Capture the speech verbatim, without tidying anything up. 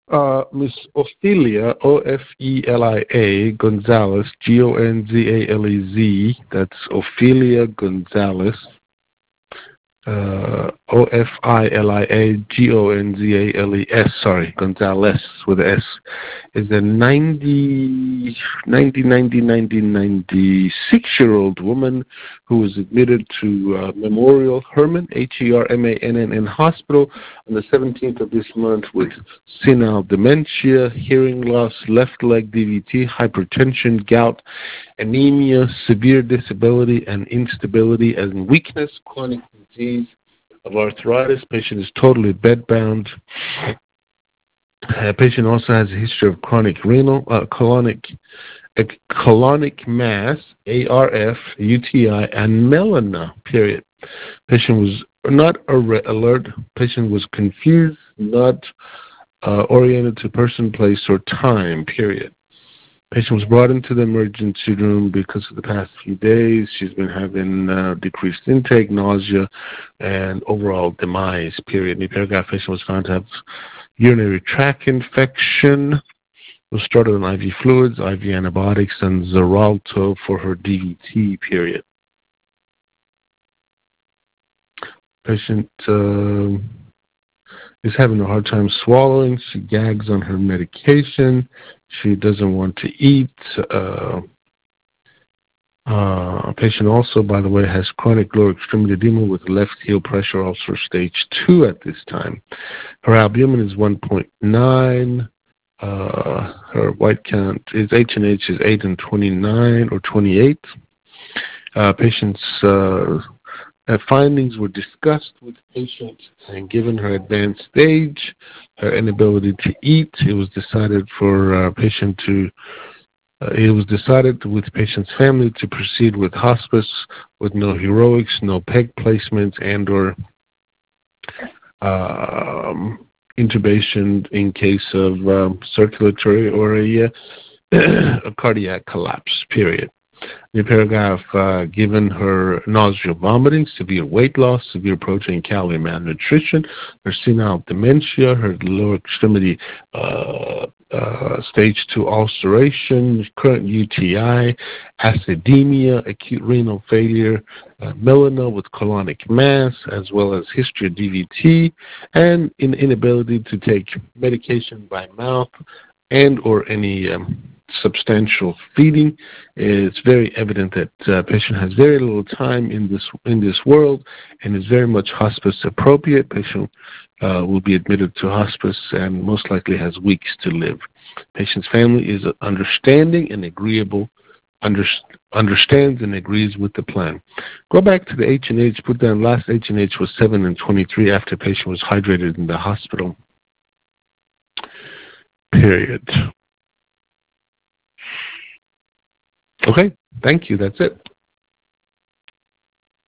Uh, Miss Ophelia, O F E L I A, Gonzalez, G O N Z A L E Z. That's Ophelia Gonzalez. Uh, O F I L I A G O N Z A L E S, sorry, Gonzalez with an S, is a ninety, ninety, ninety, ninety, ninety-six-year-old woman who was admitted to uh, Memorial Hermann, H E R M A N N N Hospital on the seventeenth of this month with senile dementia, hearing loss, left leg D V T, hypertension, gout, anemia, severe disability and instability, and weakness, chronic disease of arthritis. Patient is totally bedbound. Uh, patient also has a history of chronic renal, uh, colonic, uh, colonic mass, A R F, U T I, and melena, period. Patient was not alert. Patient was confused, not uh, oriented to person, place, or time, period. Patient was brought into the emergency room because of the past few days. She's been having uh, decreased intake, nausea, and overall demise, period. The paragraph patient was found to have urinary tract infection. Was started on I V fluids, I V antibiotics, and Xarelto for her D V T, period. Patient uh, is having a hard time swallowing. She gags on her medication. She doesn't want to eat. Uh, uh, patient also, by the way, has chronic lower extremity edema with left heel pressure ulcer stage two at this time. Her albumin is one point nine. Uh, her white count is H and H is eight and twenty-nine or twenty-eight. Uh, patient's uh, Uh, findings were discussed with patient, and given her advanced stage, her inability to eat, it was decided for uh, patient to. Uh, it was decided with patient's family to proceed with hospice with no heroics, no peg placements, and/or um, intubation in case of um, circulatory or a, uh, a cardiac collapse. Period. The paragraph uh, given her nausea, vomiting, severe weight loss, severe protein, calorie malnutrition, her senile dementia, her lower extremity uh, uh, stage two ulceration, current U T I, acidemia, acute renal failure, uh, melena with colonic mass, as well as history of D V T, and an inability to take medication by mouth and or any um, substantial feeding. It's very evident that uh, patient has very little time in this in this world and is very much hospice appropriate. Patient uh, will be admitted to hospice and most likely has weeks to live. Patient's family is understanding and agreeable, under, understands and agrees with the plan. Go back to the H and H, put down last H and H was seven and twenty-three after patient was hydrated in the hospital. Period. Okay, thank you. That's it.